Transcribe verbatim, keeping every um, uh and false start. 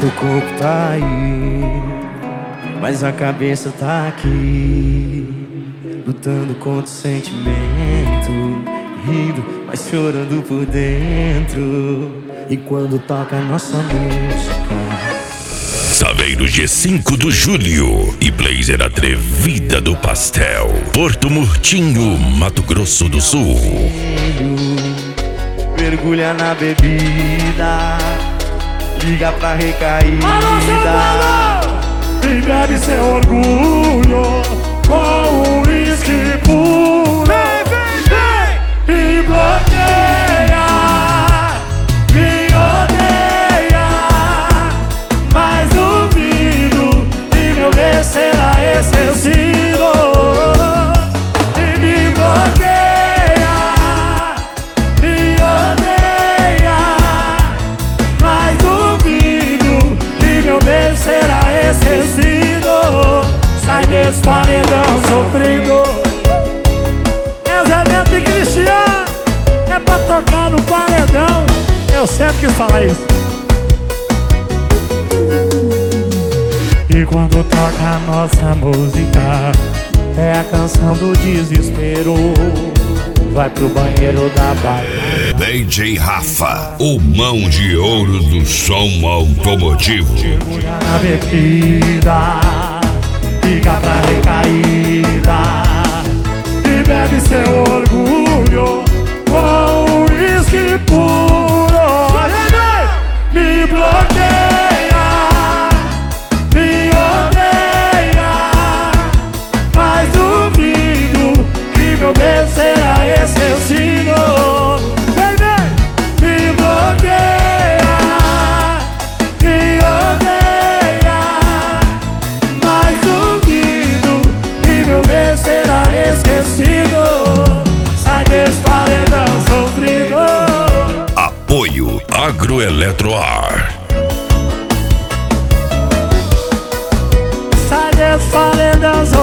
Teu corpo tá aí, mas a cabeça tá aqui, lutando contra o sentimento, rindo, mas chorando por dentro. E quando toca nossa música, Saveiro G cinco do Júlio e Blazer Atrevida do Pastel, Porto Murtinho, Mato Grosso do Sul. Mergulha na bebida, liga pra recaída, e bebe seu orgulho com o uísque puro. Vem, vem, vem! Me bloqueia, me odeia, mas duvido que meu bem será esquecido. E me bloqueia, me odeia, mas duvido que meu bem será esquecido. Sai desse paredão sofrido. É Zé Neto e Cristiano, é pra tocar no paredão. Eu sempre quis falar isso. E quando toca a nossa música, é a canção do desespero. Vai pro banheiro da baia. D J Rafa, o mão de ouro do som automotivo. Mergulha na bebida, liga pra recaída, e bebe seu orgulho com o uísque puro. Me bloqueia, me odeia, mas duvido que meu bem será esquecido. Vem, vem! Me bloqueia, me odeia, mas duvido que meu bem será esquecido. Sai desse paredão sofrido. Apoio Agroeletroar. Sai desse paredão sofrido.